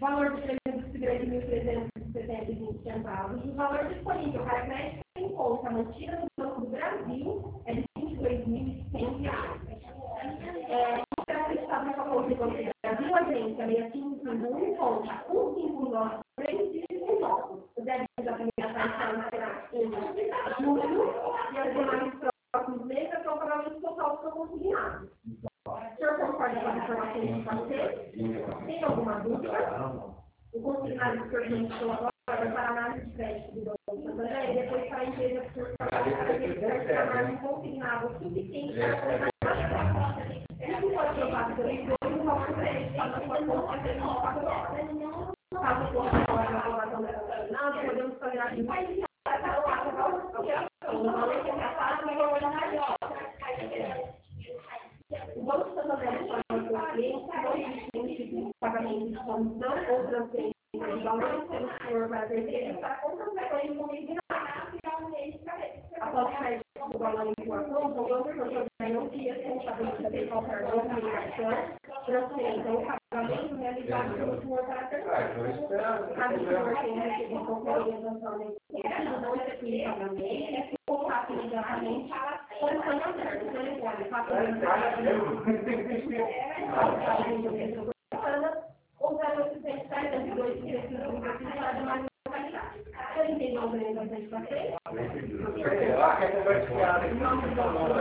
valor de 313.370,20 centavos. O valor disponível para crédito em conta mantida no Banco do Brasil é de R$ 22.100. Para acreditar na favor do Banco do Brasil, a agência 6551 conta 159 o débito da primeira taxa será em julho e as demais próximos meses são pagamentos total do seu consignado. O senhor concorda com as informações que passei? Tem alguma dúvida? O consignado que o senhor solicitou agora para a análise de crédito do Banco Santander e depois para a empresa que o senhor para verificar um consignado suficiente para comprar. Isso foi aprovado pelo IBOI e o valor crédito está na sua conta de 24 horas. Caso for fora da aprovação dessa consignado, podemos fazer a o Banco Santander informa o cliente que não existe um tipo de pagamento de comissão ou transferência de valores pelo senhor para terceiro para compra frequente do mês de após o crédito do valor em informação, o Banco Santander não tinha responsabilidade qualquer comunicação, transferência ou pagamento realizado pelo senhor para terceiro. Caso o senhor tenha recebido qualquer orientação nesse sentido, não efetue pagamento, contato imediatamente com o Santander. Ou 0800 que precisam de mais localidade. Você entendeu bem da frente para frente?